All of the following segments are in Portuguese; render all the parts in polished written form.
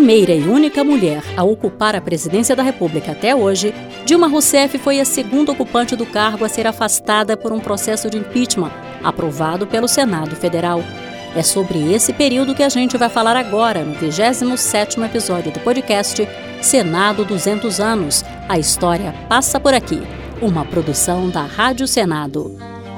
primeira e única mulher a ocupar a presidência da República até hoje, Dilma Rousseff foi a segunda ocupante do cargo a ser afastada por um processo de impeachment aprovado pelo Senado Federal. É sobre esse período que a gente vai falar agora no 27º episódio do podcast Senado 200 anos. A história passa por aqui. Uma produção da Rádio Senado.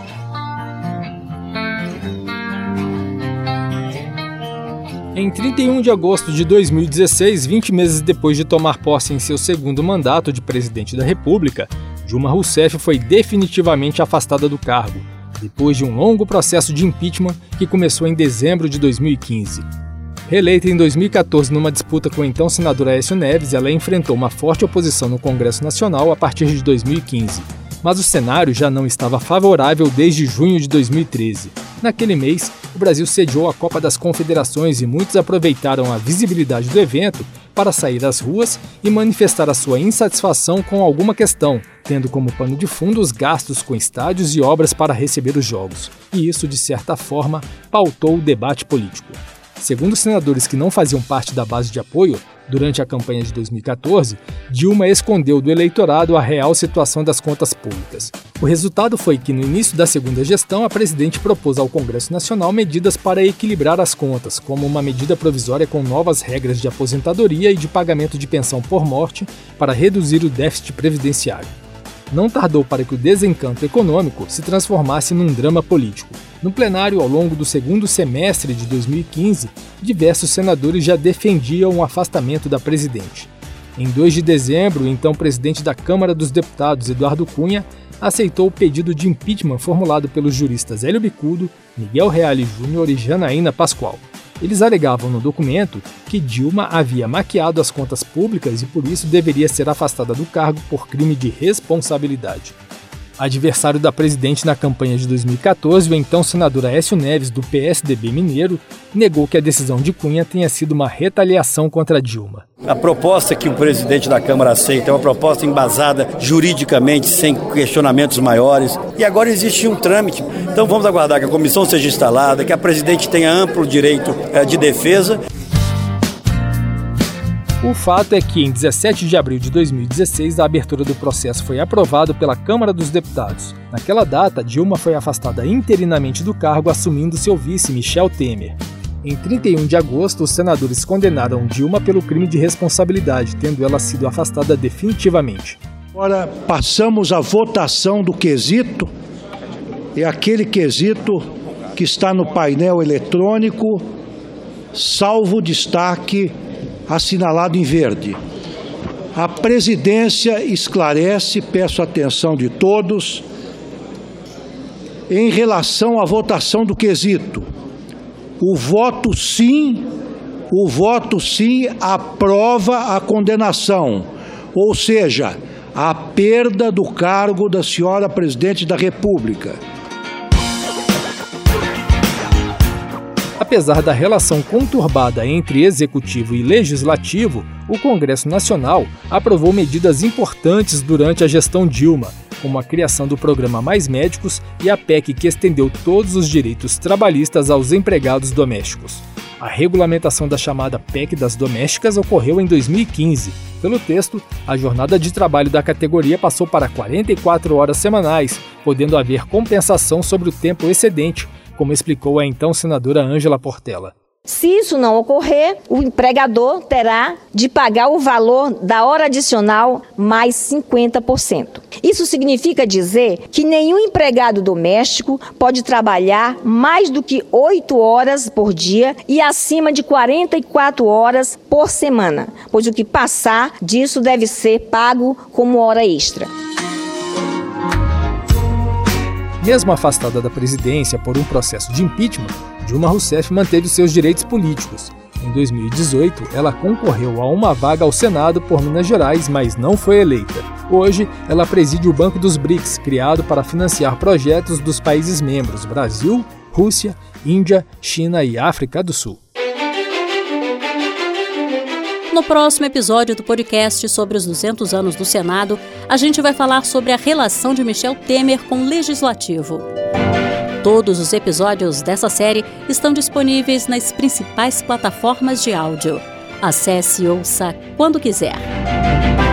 Em 31 de agosto de 2016, 20 meses depois de tomar posse em seu segundo mandato de presidente da República, Dilma Rousseff foi definitivamente afastada do cargo, depois de um longo processo de impeachment que começou em dezembro de 2015. Reeleita em 2014 numa disputa com o então senador Aécio Neves, ela enfrentou uma forte oposição no Congresso Nacional a partir de 2015. Mas o cenário já não estava favorável desde junho de 2013. Naquele mês, o Brasil sediou a Copa das Confederações e muitos aproveitaram a visibilidade do evento para sair às ruas e manifestar a sua insatisfação com alguma questão, tendo como pano de fundo os gastos com estádios e obras para receber os jogos. E isso, de certa forma, pautou o debate político. Segundo senadores que não faziam parte da base de apoio, durante a campanha de 2014, Dilma escondeu do eleitorado a real situação das contas públicas. O resultado foi que, no início da segunda gestão, a presidente propôs ao Congresso Nacional medidas para equilibrar as contas, como uma medida provisória com novas regras de aposentadoria e de pagamento de pensão por morte para reduzir o déficit previdenciário. Não tardou para que o desencanto econômico se transformasse num drama político. No plenário, ao longo do segundo semestre de 2015, diversos senadores já defendiam o afastamento da presidente. Em 2 de dezembro, o então presidente da Câmara dos Deputados, Eduardo Cunha, aceitou o pedido de impeachment formulado pelos juristas Hélio Bicudo, Miguel Reale Júnior e Janaína Pascoal. Eles alegavam no documento que Dilma havia maquiado as contas públicas e por isso deveria ser afastada do cargo por crime de responsabilidade. Adversário da presidente na campanha de 2014, o então senador Aécio Neves, do PSDB mineiro, negou que a decisão de Cunha tenha sido uma retaliação contra Dilma. A proposta que o presidente da Câmara aceita é uma proposta embasada juridicamente, sem questionamentos maiores, e agora existe um trâmite. Então vamos aguardar que a comissão seja instalada, que a presidente tenha amplo direito de defesa. O fato é que, em 17 de abril de 2016, a abertura do processo foi aprovada pela Câmara dos Deputados. Naquela data, Dilma foi afastada interinamente do cargo, assumindo seu vice, Michel Temer. Em 31 de agosto, os senadores condenaram Dilma pelo crime de responsabilidade, tendo ela sido afastada definitivamente. Agora passamos à votação do quesito, é aquele quesito que está no painel eletrônico, salvo destaque assinalado em verde. A presidência esclarece, peço a atenção de todos, em relação à votação do quesito. O voto sim aprova a condenação, ou seja, a perda do cargo da senhora presidente da República. Apesar da relação conturbada entre executivo e legislativo, o Congresso Nacional aprovou medidas importantes durante a gestão Dilma, como a criação do programa Mais Médicos e a PEC que estendeu todos os direitos trabalhistas aos empregados domésticos. A regulamentação da chamada PEC das domésticas ocorreu em 2015. Pelo texto, a jornada de trabalho da categoria passou para 44 horas semanais, podendo haver compensação sobre o tempo excedente, como explicou a então senadora Ângela Portela. Se isso não ocorrer, o empregador terá de pagar o valor da hora adicional mais 50%. Isso significa dizer que nenhum empregado doméstico pode trabalhar mais do que 8 horas por dia e acima de 44 horas por semana, pois o que passar disso deve ser pago como hora extra. Mesmo afastada da presidência por um processo de impeachment, Dilma Rousseff manteve seus direitos políticos. Em 2018, ela concorreu a uma vaga ao Senado por Minas Gerais, mas não foi eleita. Hoje, ela preside o Banco dos BRICS, criado para financiar projetos dos países membros Brasil, Rússia, Índia, China e África do Sul. No próximo episódio do podcast sobre os 200 anos do Senado, a gente vai falar sobre a relação de Michel Temer com o Legislativo. Todos os episódios dessa série estão disponíveis nas principais plataformas de áudio. Acesse e ouça quando quiser.